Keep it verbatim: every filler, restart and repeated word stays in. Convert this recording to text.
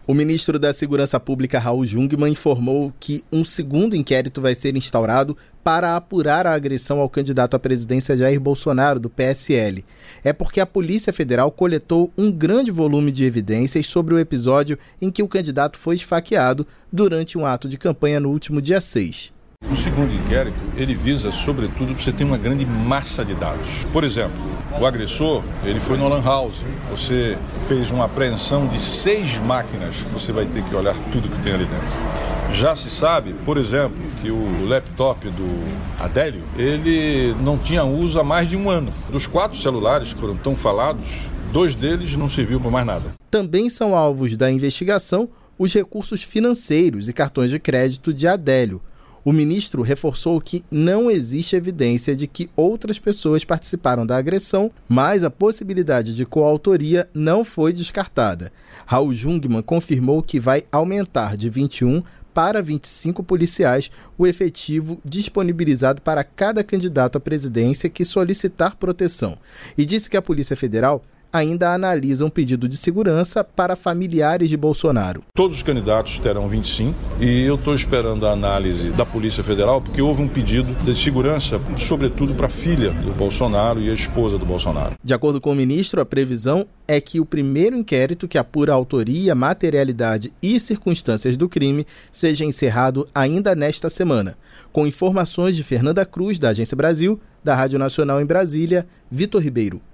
O ministro da Segurança Pública, Raul Jungmann, informou que um segundo inquérito vai ser instaurado para apurar a agressão ao candidato à presidência Jair Bolsonaro, do P S L. É porque a Polícia Federal coletou um grande volume de evidências sobre o episódio em que o candidato foi esfaqueado durante um ato de campanha no último dia seis. O segundo inquérito, ele visa, sobretudo, você tem uma grande massa de dados. Por exemplo, o agressor, ele foi no Lan House, você fez uma apreensão de seis máquinas, você vai ter que olhar tudo que tem ali dentro. Já se sabe, por exemplo, que o laptop do Adélio, ele não tinha uso há mais de um ano. Dos quatro celulares que foram tão falados, dois deles não serviam para mais nada. Também são alvos da investigação os recursos financeiros e cartões de crédito de Adélio. O ministro reforçou que não existe evidência de que outras pessoas participaram da agressão, mas a possibilidade de coautoria não foi descartada. Raul Jungmann confirmou que vai aumentar de vinte e um para vinte e cinco policiais o efetivo disponibilizado para cada candidato à presidência que solicitar proteção, e disse que a Polícia Federal ainda analisa um pedido de segurança para familiares de Bolsonaro. Todos os candidatos terão vinte e cinco e eu estou esperando a análise da Polícia Federal porque houve um pedido de segurança, sobretudo para a filha do Bolsonaro e a esposa do Bolsonaro. De acordo com o ministro, a previsão é que o primeiro inquérito que apura a autoria, materialidade e circunstâncias do crime seja encerrado ainda nesta semana. Com informações de Fernanda Cruz, da Agência Brasil, da Rádio Nacional em Brasília, Vitor Ribeiro.